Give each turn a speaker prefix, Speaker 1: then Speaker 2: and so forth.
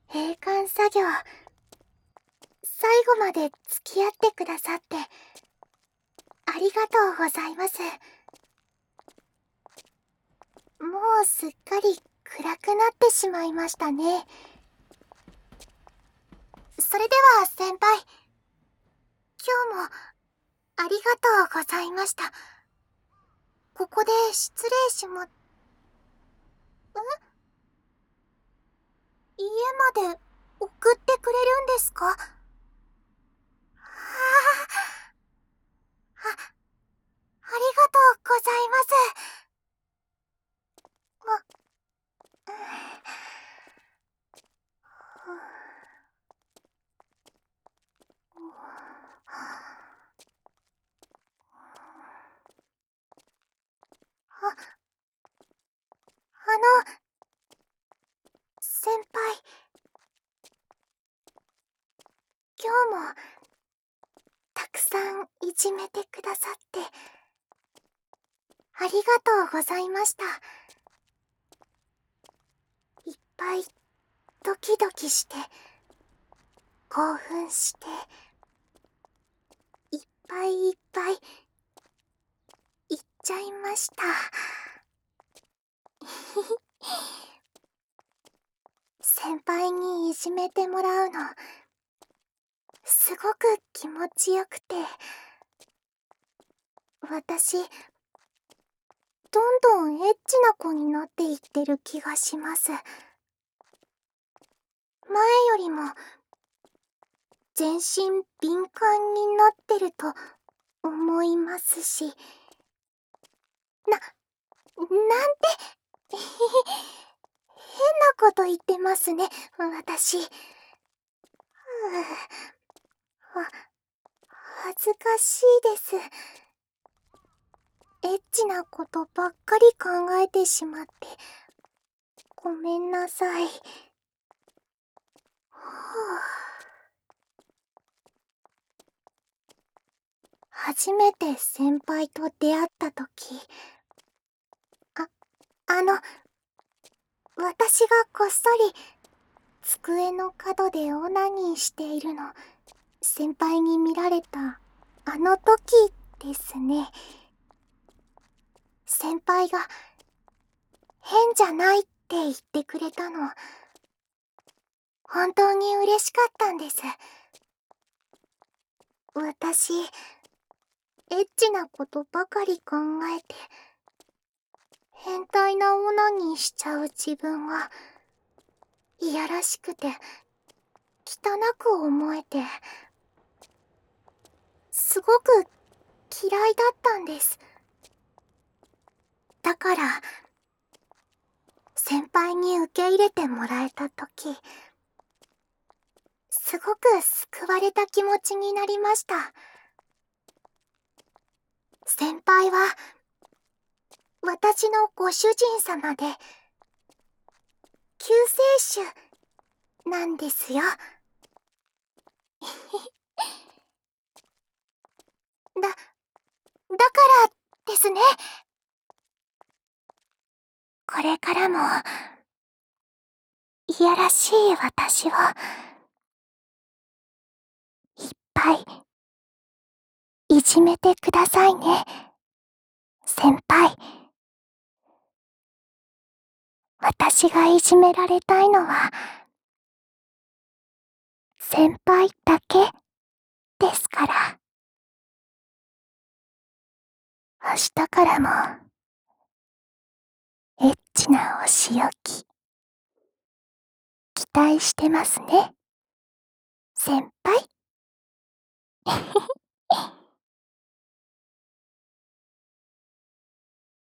Speaker 1: 閉館作業、最後まで付き合ってくださって、ありがとうございます。もうすっかり暗くなってしまいましたね。それでは先輩、今日もありがとうございました。ここで失礼しま、家まで送ってくれるんですか？ありがとうございます。先輩、今日もたくさんいじめてくださってありがとうございました。いっぱいドキドキして興奮していっぱいいっぱい言っちゃいました。先輩にいじめてもらうのすごく気持ちよくて、私どんどんエッチな子になっていってる気がします。前よりも全身敏感になってると思いますし、なんて変なこと言ってますね、私。恥ずかしいです。エッチなことばっかり考えてしまって。ごめんなさい。初めて先輩と出会ったとき、あ、あの、私がこっそり机の角でオナニーしているの、先輩に見られたあの時ですね。先輩が変じゃないって言ってくれたの、本当に嬉しかったんです。私、エッチなことばかり考えて、変態なオナニーしちゃう自分が、いやらしくて、汚く思えて、すごく嫌いだったんです。だから、先輩に受け入れてもらえたとき、すごく救われた気持ちになりました。先輩は、私のご主人様で、救世主なんですよ。だからですね。これからも、いやらしい私を、いっぱい、いじめてくださいね、先輩。私がいじめられたいのは、先輩だけですから。明日からも、エッチなお仕置き、期待してますね、先輩。